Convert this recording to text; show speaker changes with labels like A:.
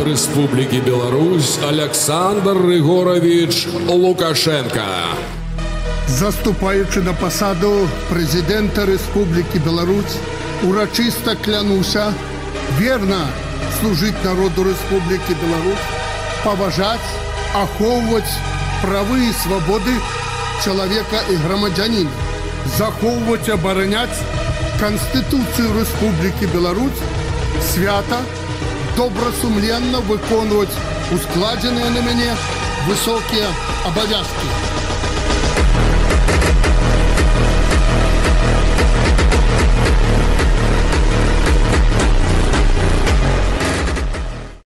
A: Республіки Білорусь Олександр Григорович Лукашенко.
B: Заступаючи на посаду президента Республіки Білорусь, урочисто клянуся верно служить народу Республіки Білорусь, поважать, ахоўваць правы і свободы человека и громадянина, захоўваць, оборонять Конституцию Республики Беларусь, свято, добросумленно выконывать ускладенные на меня высокие обовязки.